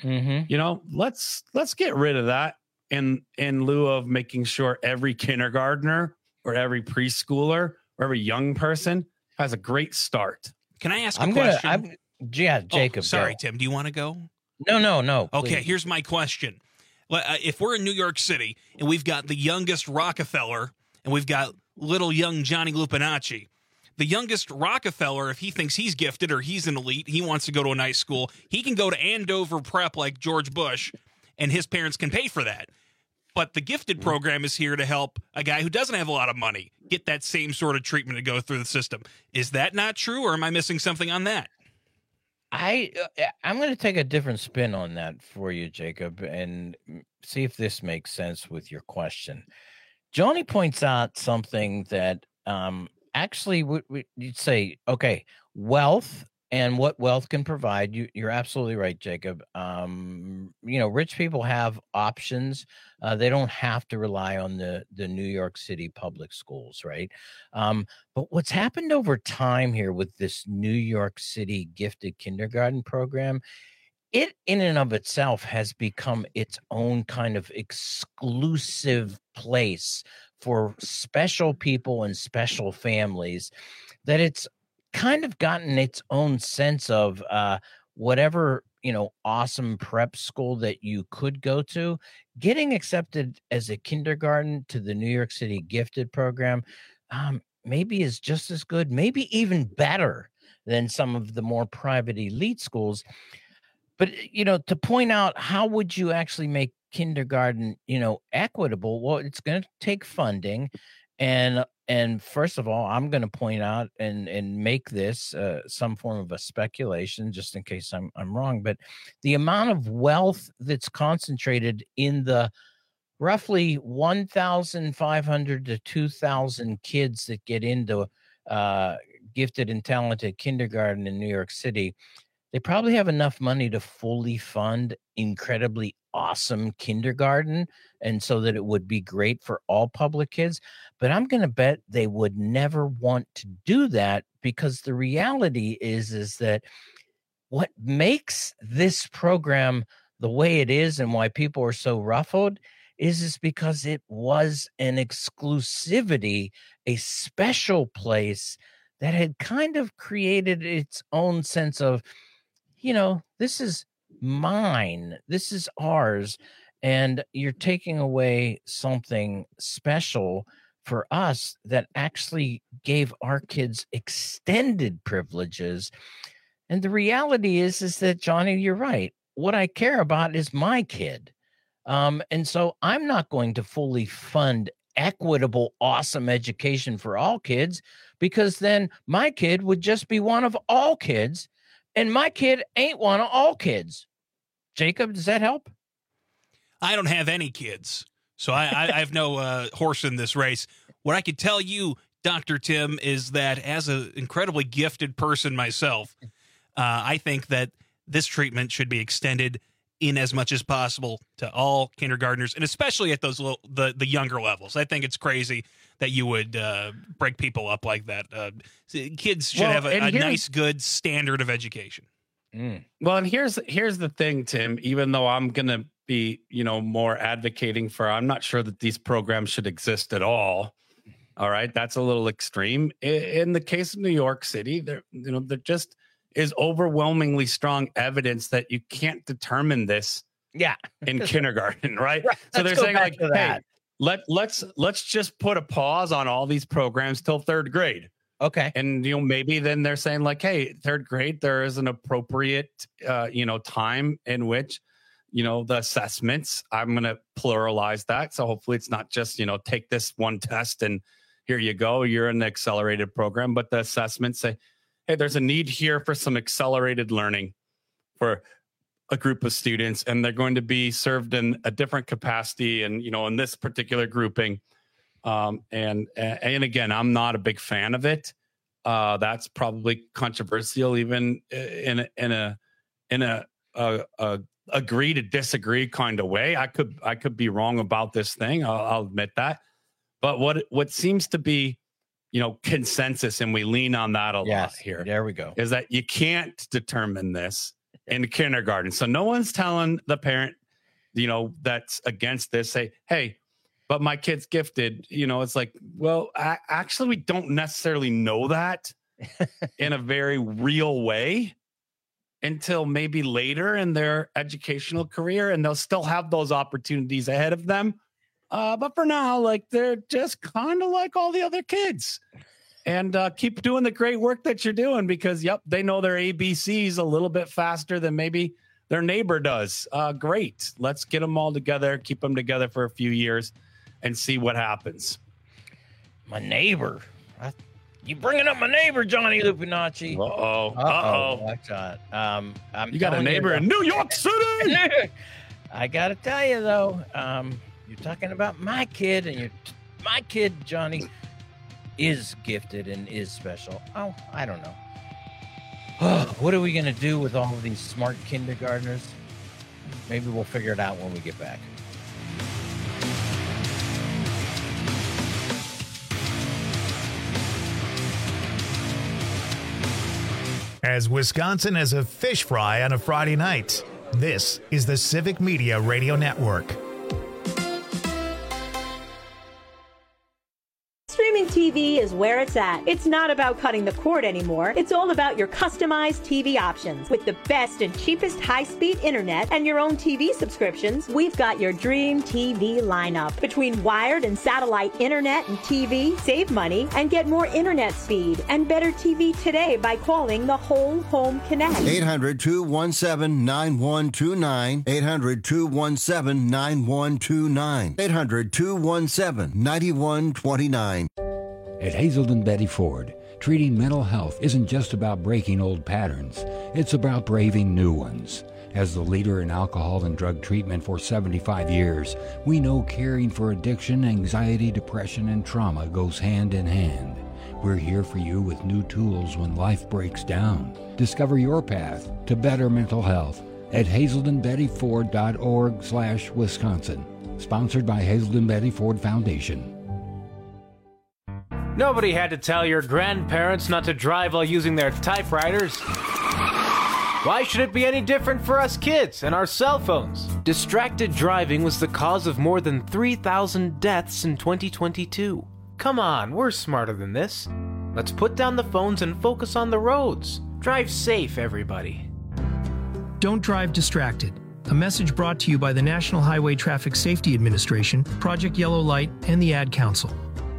let's get rid of that in lieu of making sure every kindergartner or every preschooler or every young person has a great start. Can I ask a question? Jacob. Sorry, go. Tim. Do you want to go? No. Okay, please. Here's my question. If we're in New York City and we've got the youngest Rockefeller and we've got little young Johnny Lupinacci, the youngest Rockefeller, if he thinks he's gifted or he's an elite, he wants to go to a nice school, he can go to Andover Prep like George Bush, and his parents can pay for that. But the gifted program is here to help a guy who doesn't have a lot of money get that same sort of treatment to go through the system. Is that not true, or am I missing something on that? I'm going to take a different spin on that for you, Jacob, and see if this makes sense with your question. Johnny points out something that actually you'd say, okay, wealth and what wealth can provide. You're absolutely right, Jacob. Rich people have options. They don't have to rely on the New York City public schools, right? But what's happened over time here with this New York City gifted kindergarten program, it in and of itself has become its own kind of exclusive place for special people and special families, that it's kind of gotten its own sense of whatever, awesome prep school that you could go to, getting accepted as a kindergarten to the New York City gifted program maybe is just as good, maybe even better than some of the more private elite schools. But, to point out, how would you actually make kindergarten, equitable? Well, it's going to take funding. And first of all, I'm going to point out and make this some form of a speculation, just in case I'm wrong. But the amount of wealth that's concentrated in the roughly 1,500 to 2,000 kids that get into gifted and talented kindergarten in New York City, they probably have enough money to fully fund incredibly awesome kindergarten, and so that it would be great for all public kids. But I'm going to bet they would never want to do that, because the reality is that what makes this program the way it is and why people are so ruffled is because it was an exclusivity, a special place that had kind of created its own sense of, this is mine, this is ours, and you're taking away something special for us that actually gave our kids extended privileges. And the reality is that, Johnny, you're right. What I care about is my kid. And so I'm not going to fully fund equitable, awesome education for all kids, because then my kid would just be one of all kids. And my kid ain't one of all kids. Jacob, does that help? I don't have any kids, so I have no horse in this race. What I could tell you, Dr. Tim, is that as an incredibly gifted person myself, I think that this treatment should be extended in as much as possible to all kindergartners, and especially at those the younger levels. I think it's crazy that you would break people up like that. Kids should have a nice, good standard of education. Well, and here's the thing, Tim. Even though I'm going to be, more advocating for, I'm not sure that these programs should exist at all. All right, that's a little extreme. In the case of New York City, there just is overwhelmingly strong evidence that you can't determine this in kindergarten, right? So they're saying like, hey, let's just put a pause on all these programs till third grade. Okay. And, maybe then they're saying like, hey, third grade, there is an appropriate, time in which, the assessments, I'm going to pluralize that. So hopefully it's not just, take this one test and here you go, you're in the accelerated program, but the assessments say, hey, there's a need here for some accelerated learning for a group of students, and they're going to be served in a different capacity and, in this particular grouping. And again, I'm not a big fan of it. That's probably controversial, even in a agree to disagree kind of way. I could be wrong about this thing. I'll admit that. But what seems to be, consensus, and we lean on that a lot here. There we go. Is that you can't determine this in kindergarten. So no one's telling the parent, that's against this, say, hey, but my kid's gifted. It's like, well, actually, we don't necessarily know that in a very real way until maybe later in their educational career, and they'll still have those opportunities ahead of them. But for now, they're just kind of like all the other kids. And keep doing the great work that you're doing, because, they know their ABCs a little bit faster than maybe their neighbor does. Great. Let's get them all together, keep them together for a few years and see what happens. My neighbor. You bringing up my neighbor, Johnny Lupinacci. Uh-oh. Watch out. You got a neighbor in New York City. I got to tell you, though, you're talking about my kid, and my kid, Johnny, is gifted and is special. Oh, I don't know. What are we going to do with all of these smart kindergartners? Maybe we'll figure it out when we get back. As Wisconsin has a fish fry on a Friday night, this is the Civic Media Radio Network. Streaming TV is where it's at. It's not about cutting the cord anymore. It's all about your customized TV options. With the best and cheapest high-speed internet and your own TV subscriptions, we've got your dream TV lineup. Between wired and satellite internet and TV, save money and get more internet speed and better TV today by calling the Whole Home Connect. 800-217-9129. 800-217-9129. 800-217-9129. At Hazelden Betty Ford, treating mental health isn't just about breaking old patterns. It's about braving new ones. As the leader in alcohol and drug treatment for 75 years, we know caring for addiction, anxiety, depression, and trauma goes hand in hand. We're here for you with new tools when life breaks down. Discover your path to better mental health at hazeldenbettyford.org/Wisconsin. Sponsored by Hazelden Betty Ford Foundation. Nobody had to tell your grandparents not to drive while using their typewriters. Why should it be any different for us kids and our cell phones? Distracted driving was the cause of more than 3,000 deaths in 2022. Come on, we're smarter than this. Let's put down the phones and focus on the roads. Drive safe, everybody. Don't drive distracted. A message brought to you by the National Highway Traffic Safety Administration, Project Yellow Light, and the Ad Council.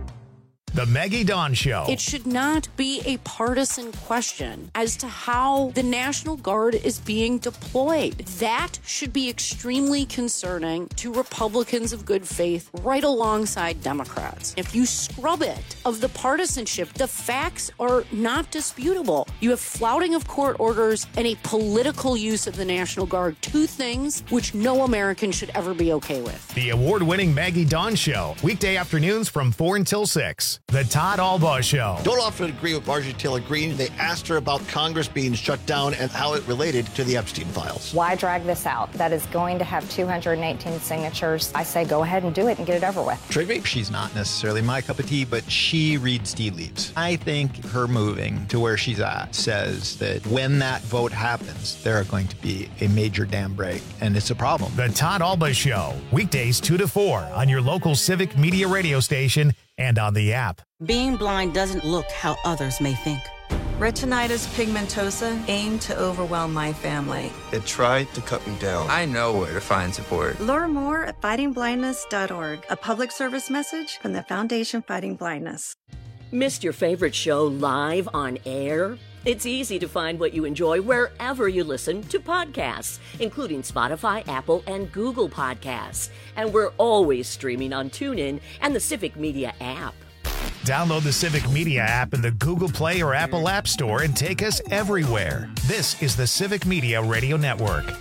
The Maggie Dawn Show. It should not be a partisan question as to how the National Guard is being deployed. That should be extremely concerning to Republicans of good faith right alongside Democrats. If you scrub it of the partisanship, the facts are not disputable. You have flouting of court orders and a political use of the National Guard, two things which no American should ever be okay with. The award-winning Maggie Dawn Show, weekday afternoons from 4 until 6. The Todd Albaugh Show. Don't often agree with Marjorie Taylor Greene. They asked her about Congress being shut down and how it related to the Epstein files. Why drag this out? That is going to have 218 signatures. I say go ahead and do it and get it over with. Trigby, she's not necessarily my cup of tea, but she reads tea leaves. I think her moving to where she's at says that when that vote happens, there are going to be a major dam break, and it's a problem. The Todd Albaugh Show, weekdays 2 to 4 on your local Civic Media radio station and on the app. Being blind doesn't look how others may think. Retinitis pigmentosa aimed to overwhelm my family. It tried to cut me down. I know where to find support. Learn more at fightingblindness.org, a public service message from the Foundation Fighting Blindness. Missed your favorite show live on air? It's easy to find what you enjoy wherever you listen to podcasts, including Spotify, Apple, and Google Podcasts. And we're always streaming on TuneIn and the Civic Media app. Download the Civic Media app in the Google Play or Apple App Store and take us everywhere. This is the Civic Media Radio Network.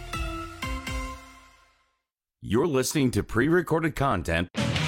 You're listening to pre-recorded content.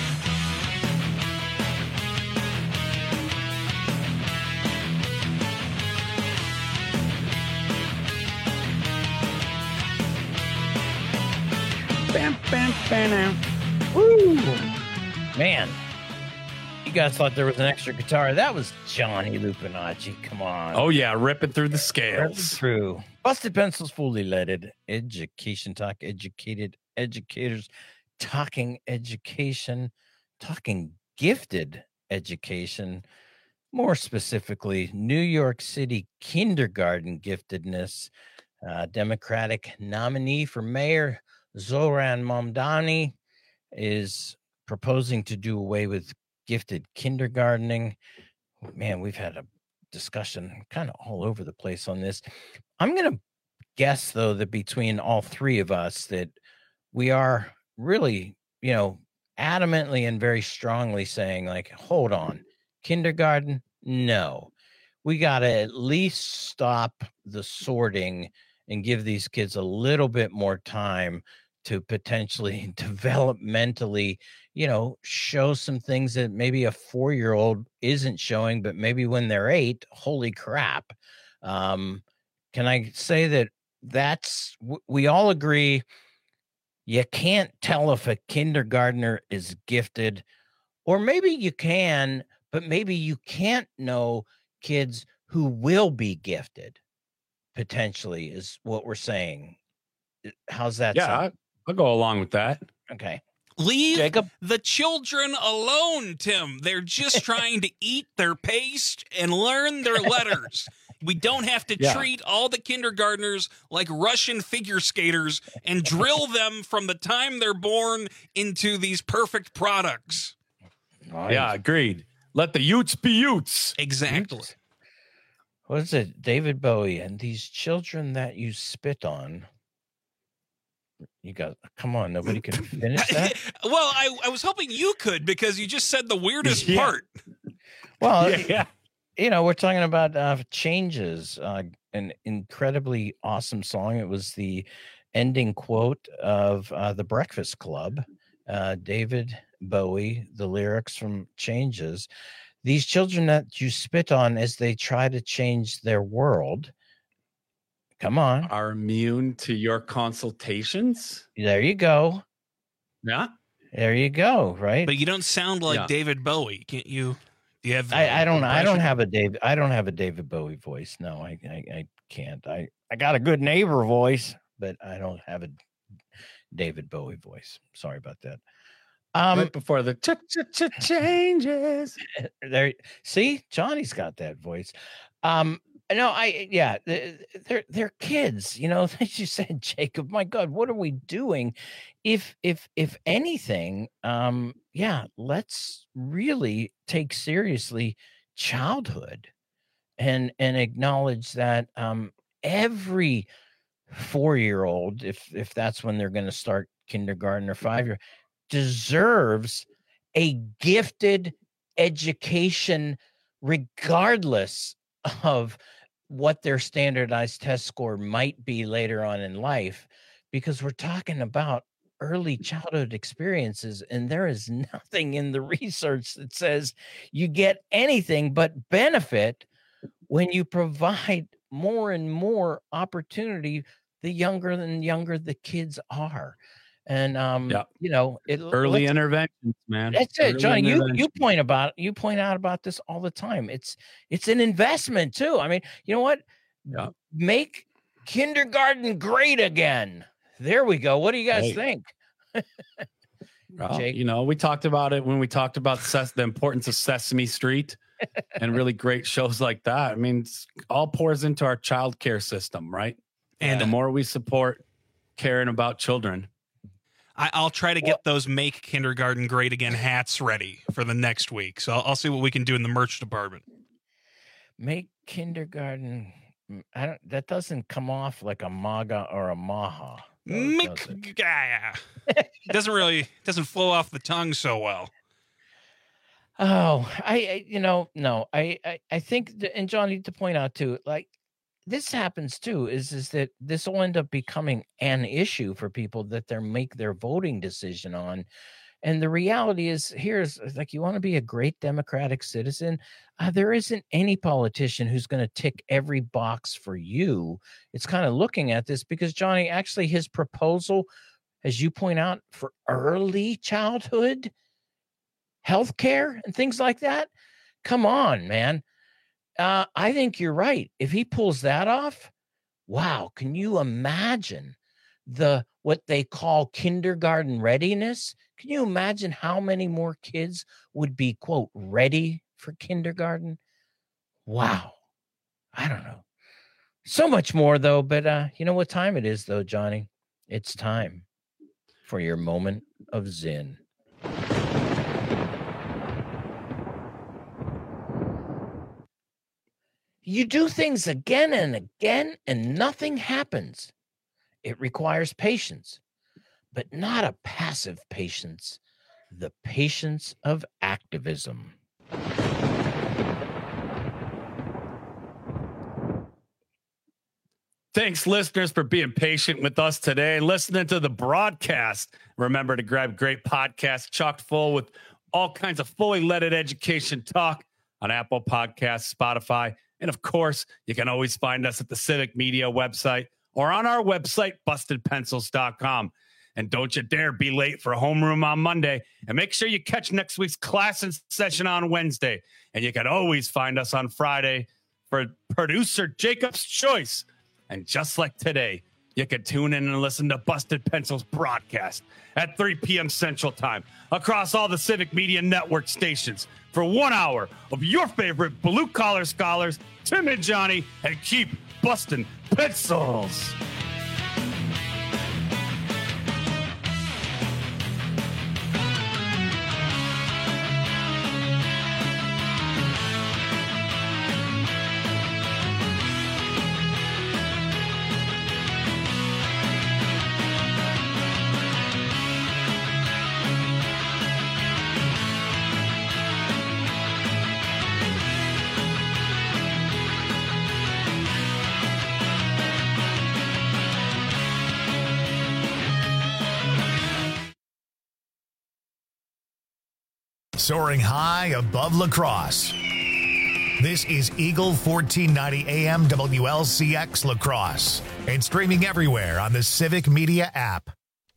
Woo! Man, you guys thought there was an extra guitar. That was Johnny Lupinacci. Come on. Oh, yeah. Ripping through the scales. Ripping through. Busted Pencils, Fully Leaded. Education Talk. Educated educators. Talking education. Talking gifted education. More specifically, New York City kindergarten giftedness. Democratic nominee for mayor Zohran Mamdani is proposing to do away with gifted kindergartening. Man, we've had a discussion kind of all over the place on this. I'm going to guess, though, that between all three of us that we are really, adamantly and very strongly saying, like, hold on, kindergarten? No. We got to at least stop the sorting and give these kids a little bit more time to potentially developmentally, show some things that maybe a 4-year-old isn't showing, but maybe when they're 8, holy crap. can I say that we all agree you can't tell if a kindergartner is gifted, or maybe you can, but maybe you can't know kids who will be gifted potentially is what we're saying. How's that sound? I'll go along with that. Okay. Leave Jacob? the children alone, Tim. They're just trying to eat their paste and learn their letters. We don't have to treat all the kindergartners like Russian figure skaters and drill them from the time they're born into these perfect products. Nice. Yeah, agreed. Let the Utes be Utes. Exactly. What is it? David Bowie and these children that you spit on. You got, come on, nobody can finish that? Well, I was hoping you could, because you just said the weirdest part. Well, we're talking about Changes, an incredibly awesome song. It was the ending quote of The Breakfast Club. David Bowie, the lyrics from Changes. These children that you spit on as they try to change their world. Come on. Are immune to your consultations? There you go. Yeah. There you go. Right. But you don't sound like David Bowie. Can't you? Do you have? I don't have a David Bowie voice. No, I can't. I got a good neighbor voice, but I don't have a David Bowie voice. Sorry about that. Right before the changes. There. See, Johnny's got that voice. No, they're kids, as you said, Jacob. My God, what are we doing? If anything, let's really take seriously childhood and acknowledge that every 4-year-old, if that's when they're going to start kindergarten, or 5-year, deserves a gifted education, regardless of what their standardized test score might be later on in life, because we're talking about early childhood experiences, and there is nothing in the research that says you get anything but benefit when you provide more and more opportunity the younger and younger the kids are. And early interventions, man. That's it, Johnny. You point out about this all the time. It's an investment too. I mean, you know what? Yeah. Make kindergarten great again. There we go. What do you guys think? Well, we talked about it when we talked about the importance of Sesame Street and really great shows like that. I mean, it all pours into our child care system, right? And the more we support caring about children. I'll try to get those Make Kindergarten Great Again hats ready for the next week. So I'll see what we can do in the merch department. Make kindergarten. That doesn't come off like a MAGA or a MAHA. Doesn't flow off the tongue so well. Oh, I think, and Johnny, to point out too, like, this happens too, is that this will end up becoming an issue for people that they make their voting decision on. And the reality is, here's like, you want to be a great democratic citizen. There isn't any politician who's going to tick every box for you. It's kind of looking at this because, Johnny, actually his proposal, as you point out, for early childhood healthcare and things like that. Come on, man. I think you're right. If he pulls that off, wow, can you imagine what they call kindergarten readiness? Can you imagine how many more kids would be, quote, ready for kindergarten? Wow. I don't know. So much more, though. But you know what time it is, though, Johnny? It's time for your moment of Zen. You do things again and again, and nothing happens. It requires patience, but not a passive patience, the patience of activism. Thanks, listeners, for being patient with us today and listening to the broadcast. Remember to grab great podcasts chock full with all kinds of fully leaded education talk on Apple Podcasts, Spotify, And of course, you can always find us at the Civic Media website or on our website, bustedpencils.com. And don't you dare be late for homeroom on Monday. And make sure you catch next week's class and session on Wednesday. And you can always find us on Friday for producer Jacob's Choice. And just like today, you can tune in and listen to Busted Pencils broadcast at 3 p.m. Central Time across all the Civic Media Network stations for 1 hour of your favorite blue-collar scholars, Tim and Johnny, and keep busting pencils. Soaring high above La Crosse. This is Eagle 1490 AM WLCX La Crosse and streaming everywhere on the Civic Media app.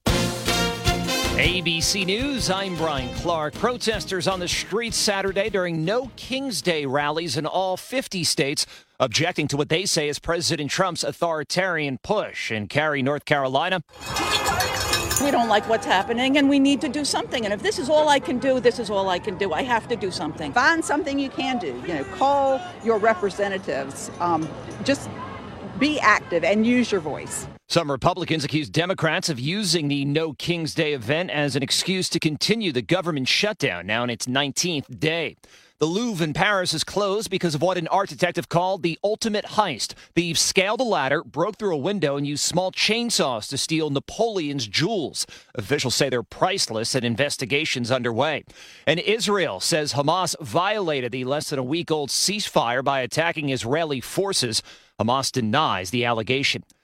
ABC News, I'm Brian Clark. Protesters on the streets Saturday during No King's Day rallies in all 50 states, objecting to what they say is President Trump's authoritarian push. In Cary, North Carolina, we don't like what's happening, and we need to do something. And if this is all I can do, this is all I can do. I have to do something. Find something you can do. Call your representatives. Just be active and use your voice. some Republicans accuse Democrats of using the No King's Day event as an excuse to continue the government shutdown, now in its 19th day. The Louvre in Paris is closed because of what an art detective called the ultimate heist. Thieves scaled a ladder, broke through a window, and used small chainsaws to steal Napoleon's jewels. Officials say they're priceless and investigations underway. And Israel says Hamas violated the less than a week-old ceasefire by attacking Israeli forces. Hamas denies the allegation.